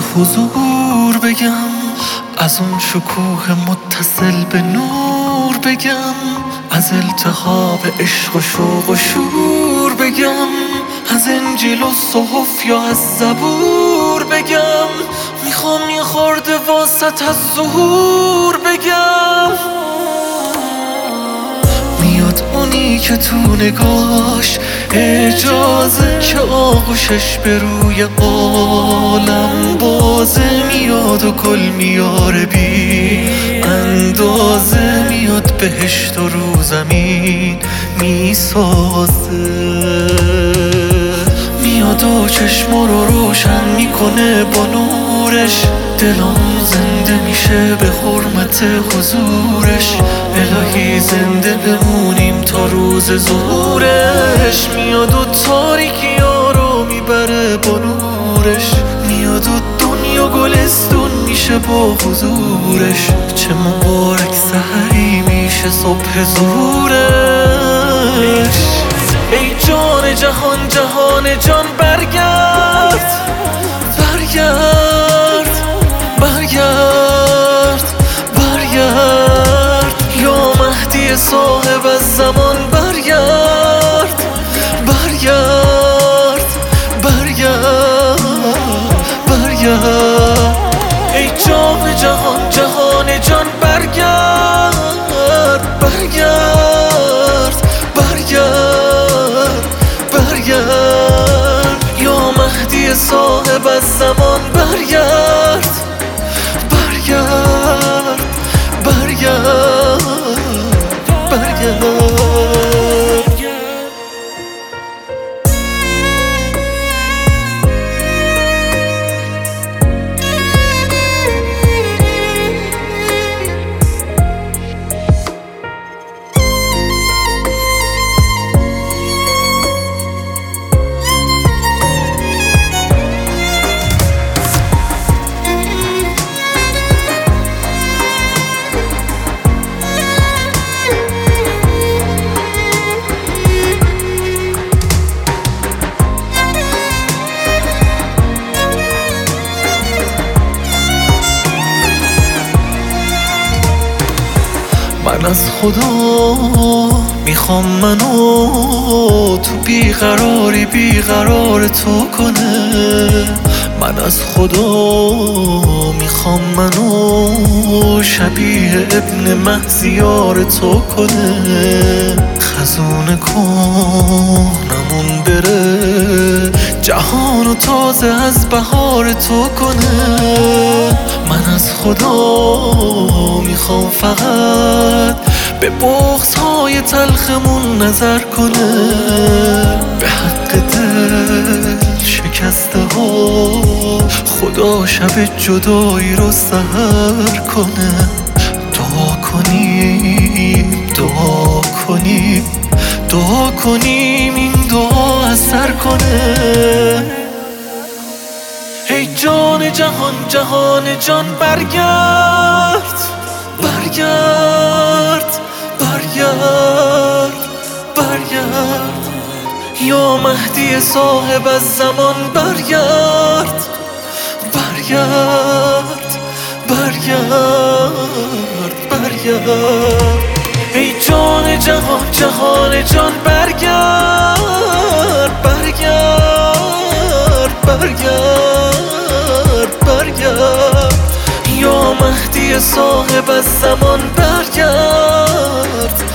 حضور بگم، از اون شکوه متصل به نور بگم، از التهاب عشق و شوق و شور بگم، از انجیل و صحف یا از زبور بگم. میخوام یه خورده واسط از ظهور بگم. میاد اونی که تو نگاش اجازه که آغوشش به روی عالم بازه. میاد و گل میاره بی اندازه، میاد بهشت و رو زمین میسازه. میاد و چشم رو روشن میکنه با نورش، دلم زنده میشه به حرمت حضورش. الهی زنده بمونیم تا روز ظهورش. میاد و تاریکی‌ها رو میبره با نورش، میاد و دنیا گلستون میشه با حضورش. چه مبارک سحری میشه صبح ظهورش. ای جان جهان جهان جان برگرد، برگرد، برگرد، برگرد. یا مهدی صاحب از زمان برگرد، برگرد، برگرد، برگرد. ای جان جهان جهان جان برگرد، برگرد، برگرد، برگرد. یا مهدی صاحب از زمان برگرد، برگرد، برگرد، برگرد. من از خدا میخوام منو تو بیقراری بیقرار تو کنه. من از خدا میخوام منو شبیه ابن مهزیار تو کنه. خزون کهنمون بره، جهانو تازه از بهار تو کنه. من از خدا میخوام فقط به بغض‌های تلخمون نظر کنه. به حق دل شکسته ها خدا شب جدایی رو سحر کنه. دعا کنیم، دعا کنیم، دعا کنیم این دعا اثر کنه. ای جان جهان جهان جان برگرد، برگرد، برگرد، برگرد. یا مهدی صاحب از زمان برگرد، برگرد، برگرد، برگرد. ای جان جهان جهان جان برگرد، برگرد، برگرد، برگرد. یا مهدی صاحب از زمان برگرد،